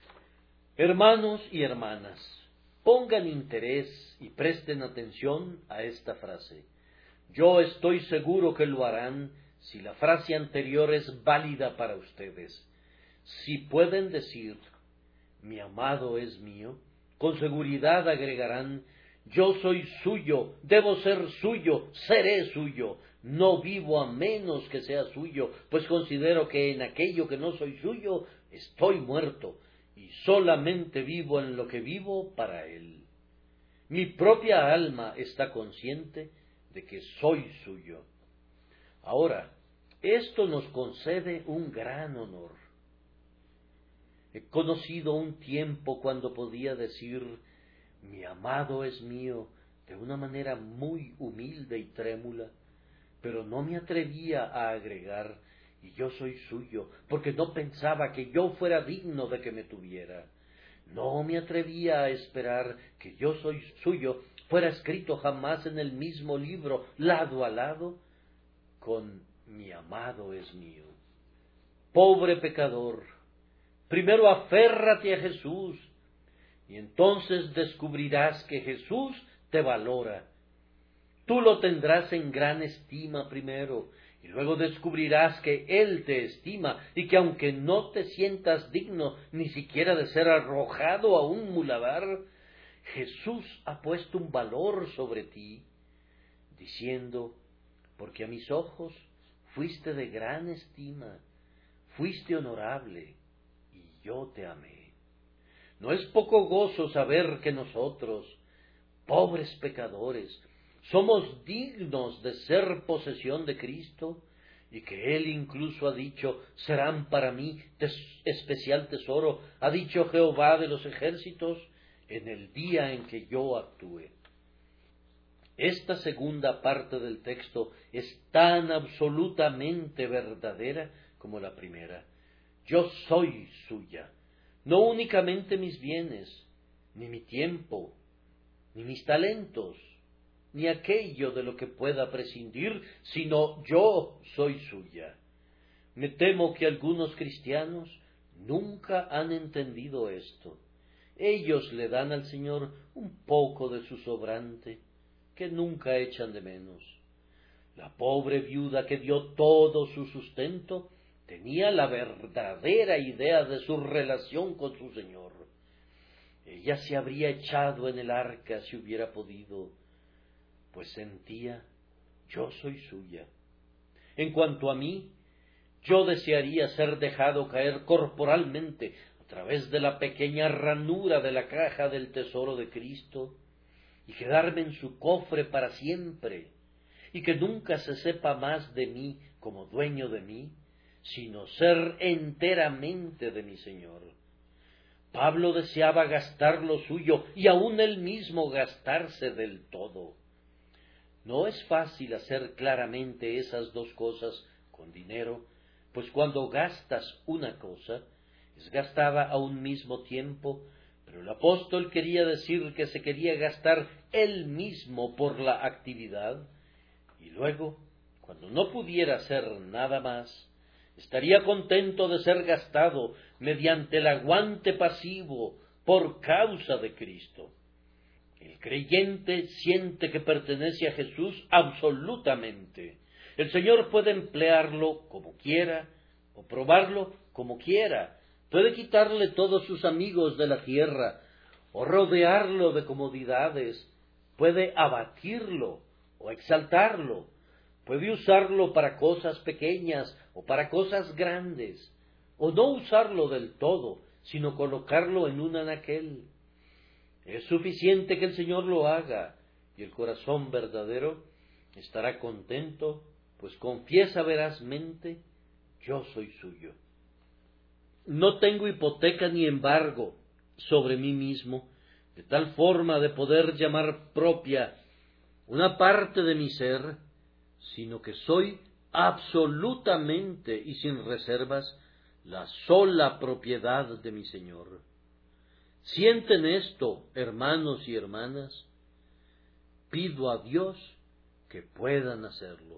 Hermanos y hermanas, pongan interés y presten atención a esta frase. Yo estoy seguro que lo harán si la frase anterior es válida para ustedes. Si pueden decir, mi amado es mío, con seguridad agregarán, yo soy suyo, debo ser suyo, seré suyo, no vivo a menos que sea suyo, pues considero que en aquello que no soy suyo estoy muerto, y solamente vivo en lo que vivo para Él. Mi propia alma está consciente de que soy suyo. Ahora, esto nos concede un gran honor. He conocido un tiempo cuando podía decir, mi amado es mío, de una manera muy humilde y trémula, pero no me atrevía a agregar, y yo soy suyo, porque no pensaba que yo fuera digno de que me tuviera. No me atrevía a esperar que yo soy suyo fuera escrito jamás en el mismo libro, lado a lado, con mi amado es mío. Pobre pecador, primero aférrate a Jesús, y entonces descubrirás que Jesús te valora. Tú lo tendrás en gran estima primero, y luego descubrirás que Él te estima, y que aunque no te sientas digno ni siquiera de ser arrojado a un muladar, Jesús ha puesto un valor sobre ti, diciendo, porque a mis ojos fuiste de gran estima, fuiste honorable, y yo te amé. No es poco gozo saber que nosotros, pobres pecadores, somos dignos de ser posesión de Cristo, y que Él incluso ha dicho, serán para mí tes- especial tesoro, ha dicho Jehová de los ejércitos, en el día en que yo actúe. Esta segunda parte del texto es tan absolutamente verdadera como la primera. Yo soy suya, no únicamente mis bienes, ni mi tiempo, ni mis talentos, ni aquello de lo que pueda prescindir, sino yo soy suya. Me temo que algunos cristianos nunca han entendido esto. Ellos le dan al Señor un poco de su sobrante, que nunca echan de menos. La pobre viuda que dio todo su sustento tenía la verdadera idea de su relación con su Señor. Ella se habría echado en el arca si hubiera podido, pues sentía, yo soy suya. En cuanto a mí, yo desearía ser dejado caer corporalmente a través de la pequeña ranura de la caja del tesoro de Cristo y quedarme en su cofre para siempre, y que nunca se sepa más de mí como dueño de mí, sino ser enteramente de mi Señor. Pablo deseaba gastar lo suyo y aun él mismo gastarse del todo. No es fácil hacer claramente esas dos cosas con dinero, pues cuando gastas una cosa, es gastada a un mismo tiempo, pero el apóstol quería decir que se quería gastar él mismo por la actividad, y luego, cuando no pudiera hacer nada más, estaría contento de ser gastado mediante el aguante pasivo por causa de Cristo. El creyente siente que pertenece a Jesús absolutamente. El Señor puede emplearlo como quiera, o probarlo como quiera. Puede quitarle todos sus amigos de la tierra, o rodearlo de comodidades. Puede abatirlo, o exaltarlo. Puede usarlo para cosas pequeñas, o para cosas grandes. O no usarlo del todo, sino colocarlo en un anaquel. Es suficiente que el Señor lo haga, y el corazón verdadero estará contento, pues confiesa verazmente, yo soy suyo. No tengo hipoteca ni embargo sobre mí mismo, de tal forma de poder llamar propia una parte de mi ser, sino que soy absolutamente y sin reservas la sola propiedad de mi Señor. ¿Sienten esto, hermanos y hermanas? Pido a Dios que puedan hacerlo.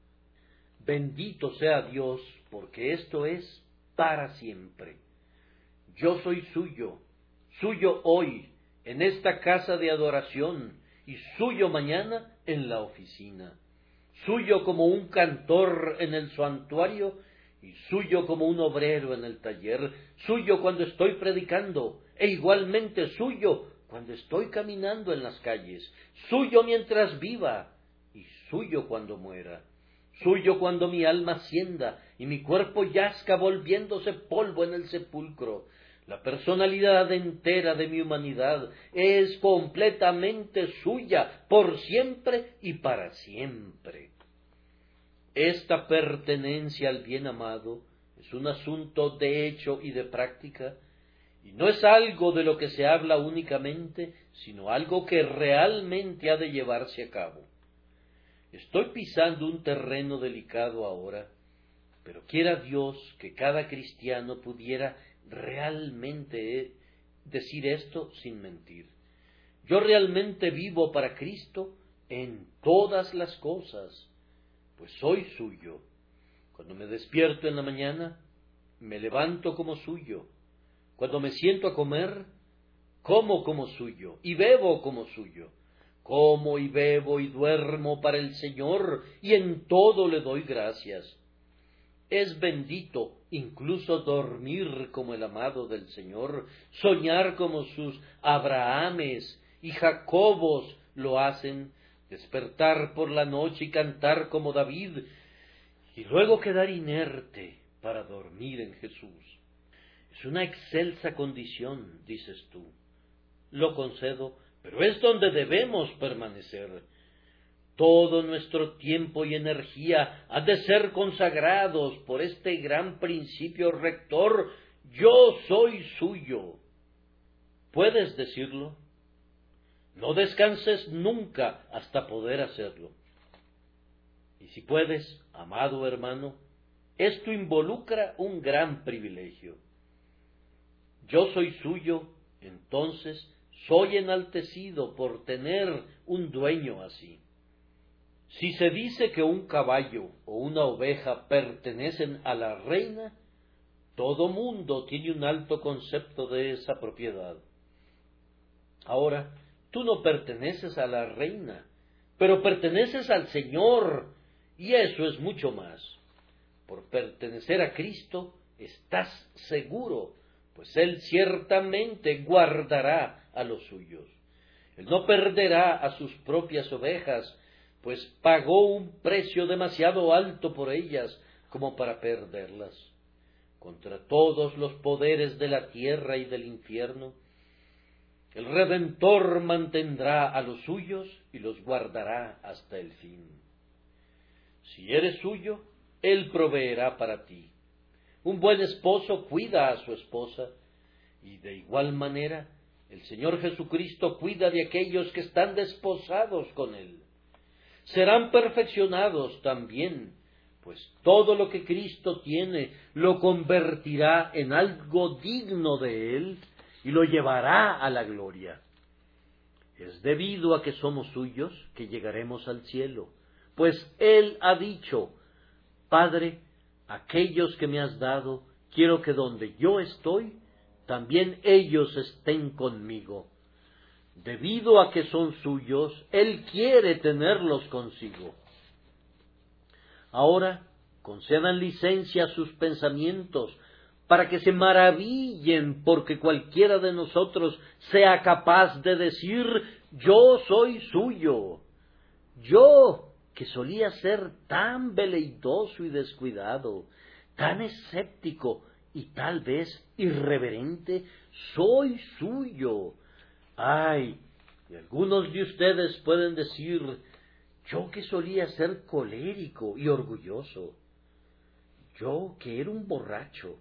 Bendito sea Dios, porque esto es para siempre. Yo soy suyo, suyo hoy, en esta casa de adoración, y suyo mañana en la oficina. Suyo como un cantor en el santuario, y suyo como un obrero en el taller. Suyo cuando estoy predicando, e igualmente suyo cuando estoy caminando en las calles. Suyo mientras viva, y suyo cuando muera. Suyo cuando mi alma ascienda y mi cuerpo yazca volviéndose polvo en el sepulcro. La personalidad entera de mi humanidad es completamente suya, por siempre y para siempre. Esta pertenencia al bien amado es un asunto de hecho y de práctica, y no es algo de lo que se habla únicamente, sino algo que realmente ha de llevarse a cabo. Estoy pisando un terreno delicado ahora, pero quiera Dios que cada cristiano pudiera realmente decir esto sin mentir. Yo realmente vivo para Cristo en todas las cosas, pues soy suyo. Cuando me despierto en la mañana, me levanto como suyo. Cuando me siento a comer, como como suyo y bebo como suyo. Como y bebo y duermo para el Señor, y en todo le doy gracias. Es bendito incluso dormir como el amado del Señor, soñar como sus Abrahames y Jacobos lo hacen, despertar por la noche y cantar como David, y luego quedar inerte para dormir en Jesús. Es una excelsa condición, dices tú. Lo concedo, pero es donde debemos permanecer. Todo nuestro tiempo y energía ha de ser consagrados por este gran principio rector: yo soy suyo. ¿Puedes decirlo? No descanses nunca hasta poder hacerlo. Y si puedes, amado hermano, esto involucra un gran privilegio. Yo soy suyo, entonces soy enaltecido por tener un dueño así. Si se dice que un caballo o una oveja pertenecen a la reina, todo mundo tiene un alto concepto de esa propiedad. Ahora, tú no perteneces a la reina, pero perteneces al Señor, y eso es mucho más. Por pertenecer a Cristo, estás seguro, pues Él ciertamente guardará a los suyos. Él no perderá a sus propias ovejas, pues pagó un precio demasiado alto por ellas como para perderlas. Contra todos los poderes de la tierra y del infierno, el Redentor mantendrá a los suyos y los guardará hasta el fin. Si eres suyo, Él proveerá para ti. Un buen esposo cuida a su esposa, y de igual manera el Señor Jesucristo cuida de aquellos que están desposados con Él. Serán perfeccionados también, pues todo lo que Cristo tiene lo convertirá en algo digno de Él y lo llevará a la gloria. Es debido a que somos suyos que llegaremos al cielo, pues Él ha dicho: Padre, aquellos que me has dado, quiero que donde yo estoy, también ellos estén conmigo. Debido a que son suyos, Él quiere tenerlos consigo. Ahora, concedan licencia a sus pensamientos, para que se maravillen porque cualquiera de nosotros sea capaz de decir: yo soy suyo. Yo, que solía ser tan veleidoso y descuidado, tan escéptico y tal vez irreverente, soy suyo. Ay, y algunos de ustedes pueden decir: yo que solía ser colérico y orgulloso, yo que era un borracho,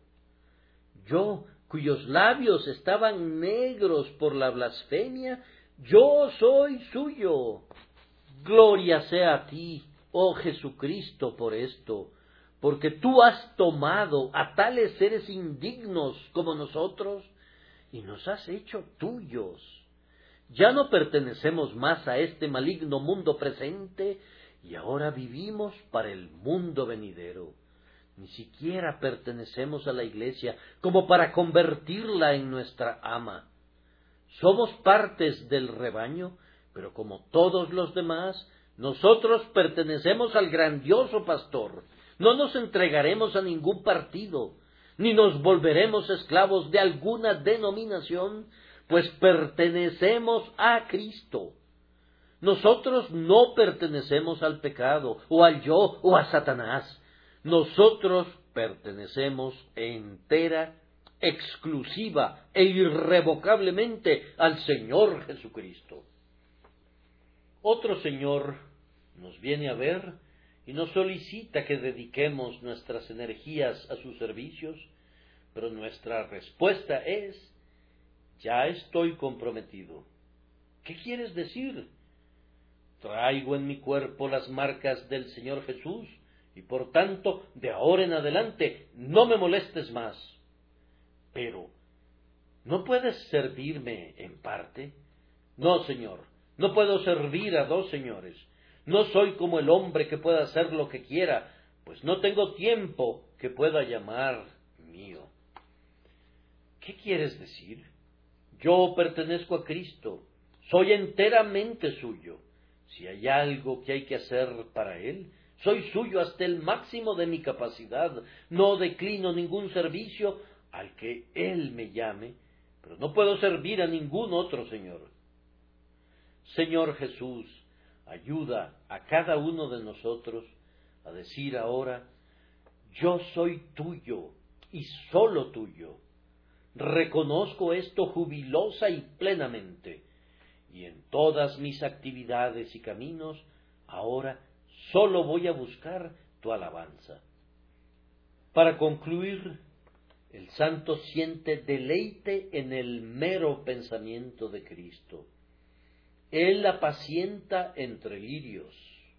yo cuyos labios estaban negros por la blasfemia, yo soy suyo. Gloria sea a ti, oh Jesucristo, por esto, porque tú has tomado a tales seres indignos como nosotros y nos has hecho tuyos. Ya no pertenecemos más a este maligno mundo presente y ahora vivimos para el mundo venidero. Ni siquiera pertenecemos a la Iglesia como para convertirla en nuestra ama. Somos partes del rebaño, pero como todos los demás, nosotros pertenecemos al grandioso pastor. No nos entregaremos a ningún partido, ni nos volveremos esclavos de alguna denominación, pues pertenecemos a Cristo. Nosotros no pertenecemos al pecado, o al yo, o a Satanás. Nosotros pertenecemos entera, exclusiva e irrevocablemente al Señor Jesucristo. Otro Señor nos viene a ver y nos solicita que dediquemos nuestras energías a sus servicios, pero nuestra respuesta es: ya estoy comprometido. ¿Qué quieres decir? Traigo en mi cuerpo las marcas del Señor Jesús, y por tanto, de ahora en adelante, no me molestes más. Pero, ¿no puedes servirme en parte? No, Señor, no puedo servir a dos señores. No soy como el hombre que pueda hacer lo que quiera, pues no tengo tiempo que pueda llamar mío. ¿Qué quieres decir? Yo pertenezco a Cristo, soy enteramente suyo. Si hay algo que hay que hacer para Él, soy suyo hasta el máximo de mi capacidad. No declino ningún servicio al que Él me llame, pero no puedo servir a ningún otro Señor. Señor Jesús, ayuda a cada uno de nosotros a decir ahora: yo soy tuyo y solo tuyo. Reconozco esto jubilosa y plenamente, y en todas mis actividades y caminos, ahora solo voy a buscar tu alabanza. Para concluir, el santo siente deleite en el mero pensamiento de Cristo. Él apacienta entre lirios.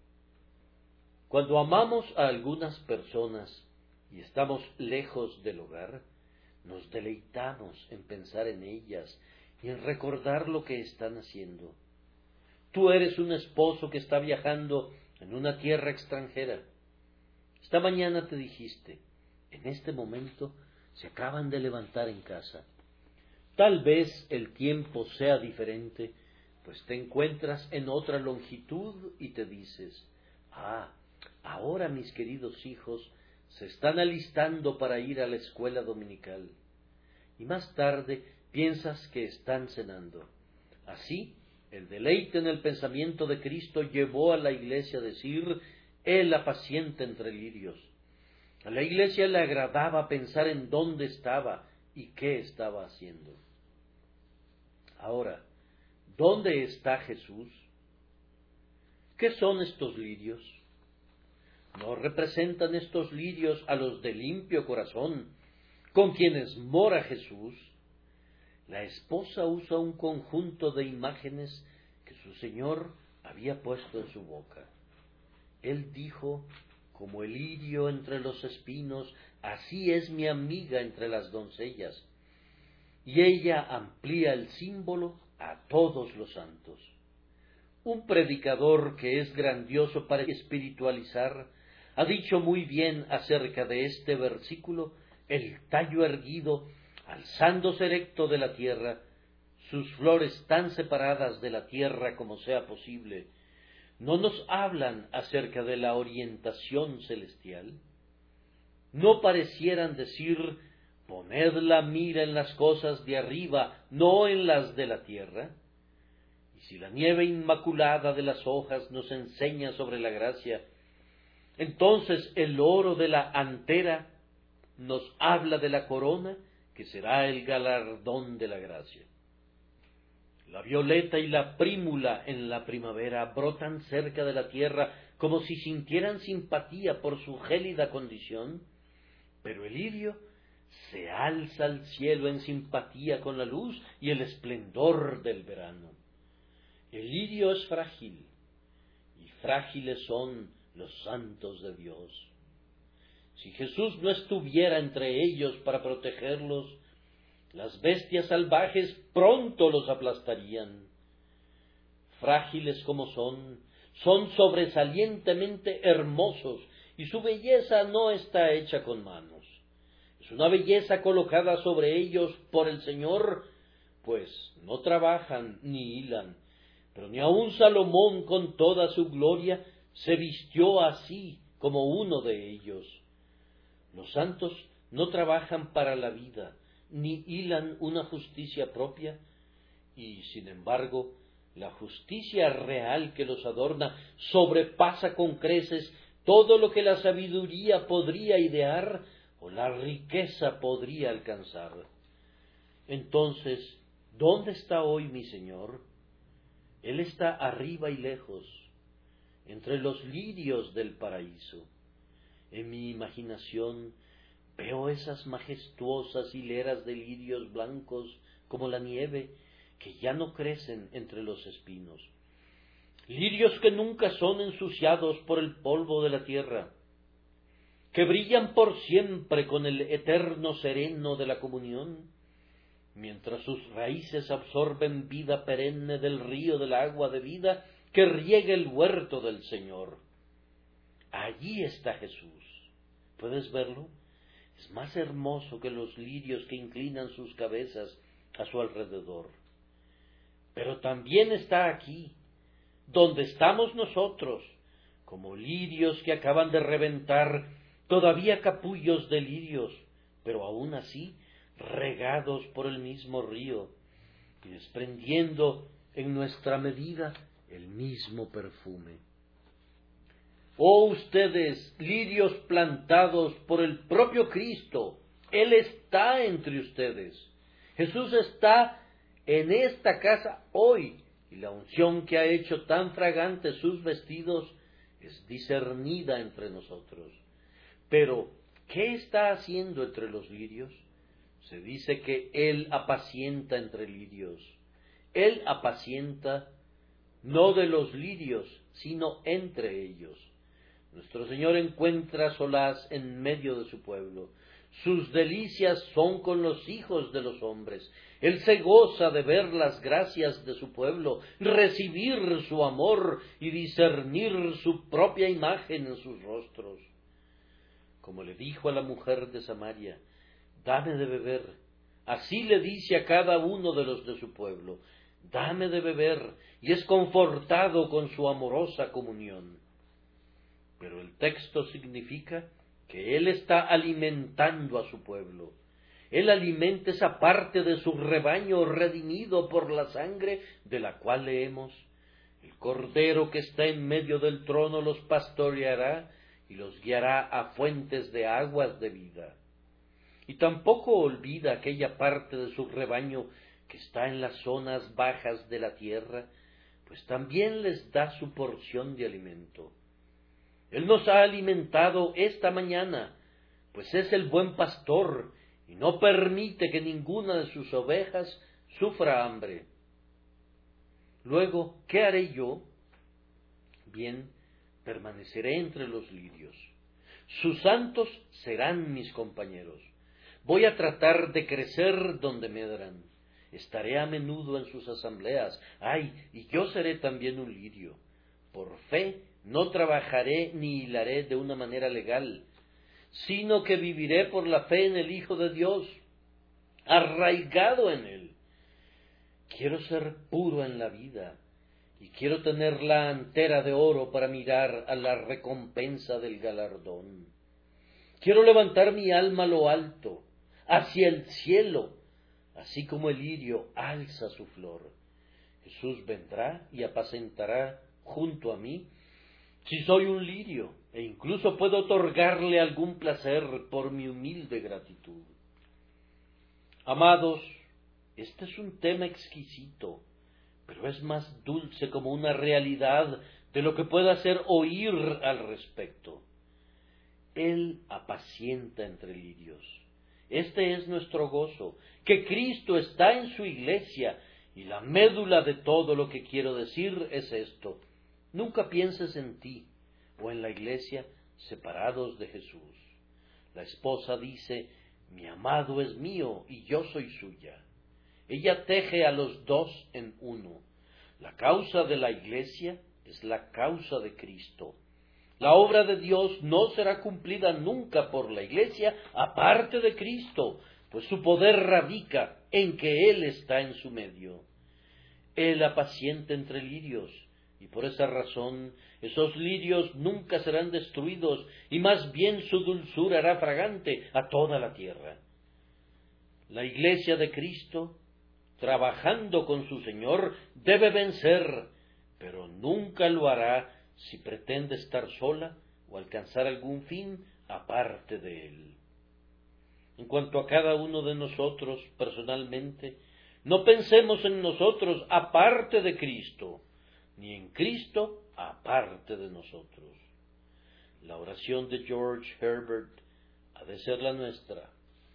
Cuando amamos a algunas personas y estamos lejos del hogar, nos deleitamos en pensar en ellas y en recordar lo que están haciendo. Tú eres un esposo que está viajando en una tierra extranjera. Esta mañana te dijiste, en este momento se acaban de levantar en casa. Tal vez el tiempo sea diferente, pues te encuentras en otra longitud y te dices, ah, ahora mis queridos hijos se están alistando para ir a la escuela dominical. Y más tarde piensas que están cenando. Así, el deleite en el pensamiento de Cristo llevó a la iglesia a decir, Él apacienta entre lirios. A la iglesia le agradaba pensar en dónde estaba y qué estaba haciendo. Ahora, ¿dónde está Jesús? ¿Qué son estos lirios? ¿No representan estos lirios a los de limpio corazón, con quienes mora Jesús? La esposa usa un conjunto de imágenes que su Señor había puesto en su boca. Él dijo, como el lirio entre los espinos, así es mi amiga entre las doncellas. Y ella amplía el símbolo a todos los santos. Un predicador que es grandioso para espiritualizar, ha dicho muy bien acerca de este versículo, el tallo erguido, alzándose erecto de la tierra, sus flores tan separadas de la tierra como sea posible, ¿no nos hablan acerca de la orientación celestial? ¿No parecieran decir, poned la mira en las cosas de arriba, no en las de la tierra? Y si la nieve inmaculada de las hojas nos enseña sobre la gracia, entonces el oro de la antera nos habla de la corona, que será el galardón de la gracia. La violeta y la prímula en la primavera brotan cerca de la tierra como si sintieran simpatía por su gélida condición, pero el lirio se alza al cielo en simpatía con la luz y el esplendor del verano. El lirio es frágil, y frágiles son los santos de Dios. Si Jesús no estuviera entre ellos para protegerlos, las bestias salvajes pronto los aplastarían. Frágiles como son, son sobresalientemente hermosos, y su belleza no está hecha con manos. Es una belleza colocada sobre ellos por el Señor, pues no trabajan ni hilan, pero ni aun Salomón con toda su gloria se vistió así como uno de ellos. Los santos no trabajan para la vida, ni hilan una justicia propia, y sin embargo, la justicia real que los adorna sobrepasa con creces todo lo que la sabiduría podría idear o la riqueza podría alcanzar. Entonces, ¿dónde está hoy mi Señor? Él está arriba y lejos, entre los lirios del paraíso. En mi imaginación veo esas majestuosas hileras de lirios blancos como la nieve, que ya no crecen entre los espinos. Lirios que nunca son ensuciados por el polvo de la tierra, que brillan por siempre con el eterno sereno de la comunión, mientras sus raíces absorben vida perenne del río del agua de vida que riega el huerto del Señor. Allí está Jesús. ¿Puedes verlo? Es más hermoso que los lirios que inclinan sus cabezas a su alrededor. Pero también está aquí, donde estamos nosotros, como lirios que acaban de reventar, todavía capullos de lirios, pero aún así regados por el mismo río y desprendiendo en nuestra medida el mismo perfume. Oh ustedes, lirios plantados por el propio Cristo, Él está entre ustedes. Jesús está en esta casa hoy, y la unción que ha hecho tan fragantes sus vestidos es discernida entre nosotros. Pero, ¿qué está haciendo entre los lirios? Se dice que Él apacienta entre lirios. Él apacienta no de los lirios, sino entre ellos. Nuestro Señor encuentra solaz en medio de su pueblo. Sus delicias son con los hijos de los hombres. Él se goza de ver las gracias de su pueblo, recibir su amor y discernir su propia imagen en sus rostros. Como le dijo a la mujer de Samaria, dame de beber. Así le dice a cada uno de los de su pueblo, dame de beber, y es confortado con su amorosa comunión. Pero el texto significa que Él está alimentando a su pueblo. Él alimenta esa parte de su rebaño redimido por la sangre de la cual leemos, el Cordero que está en medio del trono los pastoreará y los guiará a fuentes de aguas de vida. Y tampoco olvida aquella parte de su rebaño que está en las zonas bajas de la tierra, pues también les da su porción de alimento. Él nos ha alimentado esta mañana, pues es el buen pastor y no permite que ninguna de sus ovejas sufra hambre. Luego, ¿qué haré yo? Bien, permaneceré entre los lirios. Sus santos serán mis compañeros. Voy a tratar de crecer donde medran. Estaré a menudo en sus asambleas. Ay, y yo seré también un lirio. Por fe no trabajaré ni hilaré de una manera legal, sino que viviré por la fe en el Hijo de Dios, arraigado en Él. Quiero ser puro en la vida, y quiero tener la antera de oro para mirar a la recompensa del galardón. Quiero levantar mi alma a lo alto, hacia el cielo, así como el lirio alza su flor. Jesús vendrá y apacentará junto a mí, si soy un lirio, e incluso puedo otorgarle algún placer por mi humilde gratitud. Amados, este es un tema exquisito, pero es más dulce como una realidad de lo que pueda hacer oír al respecto. Él apacienta entre lirios. Este es nuestro gozo, que Cristo está en su iglesia, y la médula de todo lo que quiero decir es esto: nunca pienses en ti o en la iglesia separados de Jesús. La esposa dice, mi amado es mío y yo soy suya. Ella teje a los dos en uno. La causa de la iglesia es la causa de Cristo. La obra de Dios no será cumplida nunca por la iglesia aparte de Cristo, pues su poder radica en que Él está en su medio. Él apacienta entre lirios, y por esa razón esos lirios nunca serán destruidos, y más bien su dulzura hará fragante a toda la tierra. La iglesia de Cristo, trabajando con su Señor, debe vencer, pero nunca lo hará si pretende estar sola o alcanzar algún fin aparte de Él. En cuanto a cada uno de nosotros personalmente, no pensemos en nosotros aparte de Cristo, ni en Cristo aparte de nosotros. La oración de George Herbert ha de ser la nuestra.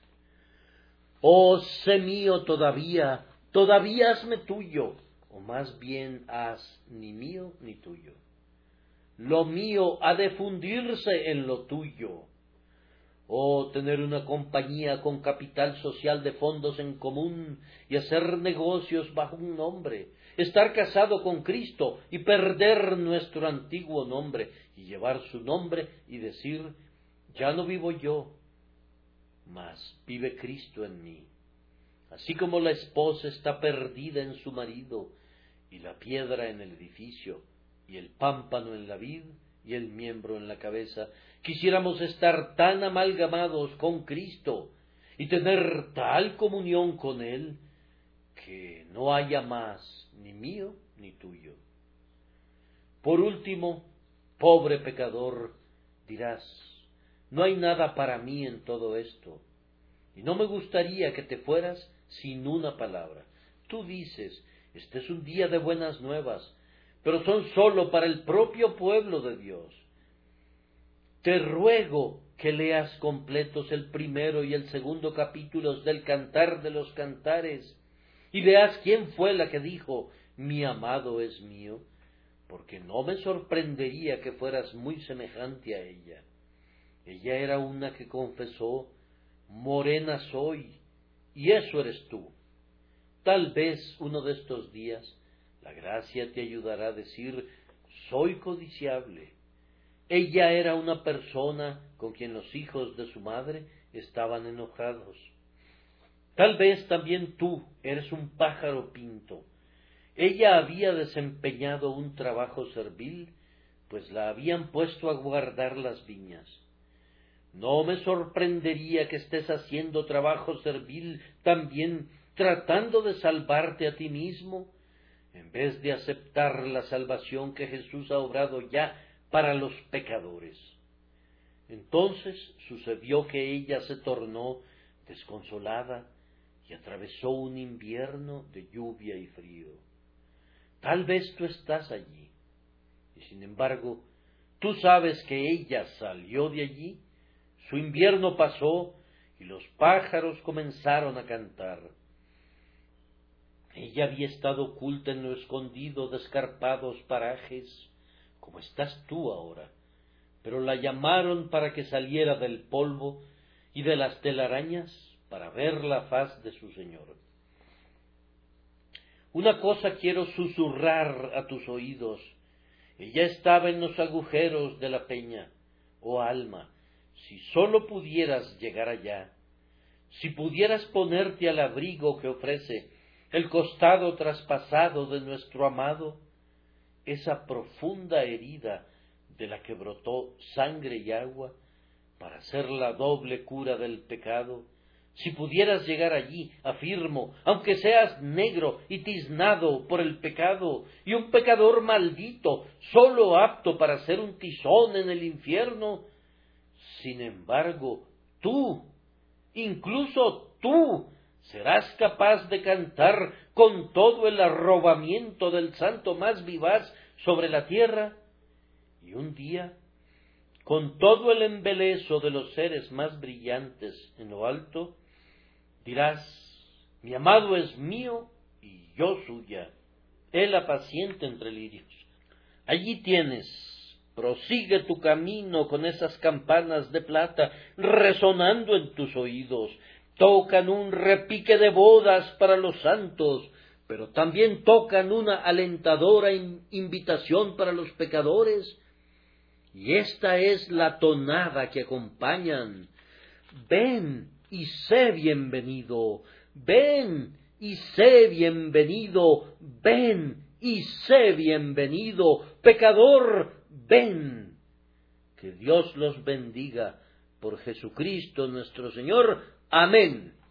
Oh, sé mío todavía, todavía hazme tuyo, o más bien haz ni mío ni tuyo. Lo mío ha de fundirse en lo tuyo. Oh, tener una compañía con capital social de fondos en común y hacer negocios bajo un nombre, estar casado con Cristo y perder nuestro antiguo nombre y llevar su nombre y decir, ya no vivo yo, mas vive Cristo en mí. Así como la esposa está perdida en su marido y la piedra en el edificio y el pámpano en la vid y el miembro en la cabeza, quisiéramos estar tan amalgamados con Cristo y tener tal comunión con Él que no haya más ni mío ni tuyo. Por último, pobre pecador, dirás, no hay nada para mí en todo esto, y no me gustaría que te fueras sin una palabra. Tú dices, este es un día de buenas nuevas, pero son sólo para el propio pueblo de Dios. Te ruego que leas completos el primero y el segundo capítulos del Cantar de los Cantares, y veas quién fue la que dijo, mi amado es mío, porque no me sorprendería que fueras muy semejante a ella. Ella era una que confesó, morena soy, y eso eres tú. Tal vez uno de estos días la gracia te ayudará a decir, soy codiciable. Ella era una persona con quien los hijos de su madre estaban enojados. Tal vez también tú eres un pájaro pinto. Ella había desempeñado un trabajo servil, pues la habían puesto a guardar las viñas. No me sorprendería que estés haciendo trabajo servil también, tratando de salvarte a ti mismo, en vez de aceptar la salvación que Jesús ha obrado ya para los pecadores. Entonces sucedió que ella se tornó desconsolada y atravesó un invierno de lluvia y frío. Tal vez tú estás allí, y sin embargo, tú sabes que ella salió de allí, su invierno pasó y los pájaros comenzaron a cantar. Ella había estado oculta en lo escondido de escarpados parajes, como estás tú ahora, pero la llamaron para que saliera del polvo y de las telarañas para ver la faz de su Señor. Una cosa quiero susurrar a tus oídos. Ella estaba en los agujeros de la peña. Oh alma, si sólo pudieras llegar allá, si pudieras ponerte al abrigo que ofrece el costado traspasado de nuestro amado, esa profunda herida de la que brotó sangre y agua para hacer la doble cura del pecado, si pudieras llegar allí, afirmo, aunque seas negro y tiznado por el pecado, y un pecador maldito, sólo apto para ser un tizón en el infierno, sin embargo, tú, incluso tú, serás capaz de cantar con todo el arrobamiento del santo más vivaz sobre la tierra, y un día, con todo el embeleso de los seres más brillantes en lo alto, dirás, mi amado es mío y yo suya, él apacienta entre lirios. Allí tienes, prosigue tu camino con esas campanas de plata resonando en tus oídos, tocan un repique de bodas para los santos, pero también tocan una alentadora invitación para los pecadores, y esta es la tonada que acompañan. Ven y sé bienvenido, ven y sé bienvenido, ven y sé bienvenido, pecador, ven. Que Dios los bendiga por Jesucristo nuestro Señor. Amén.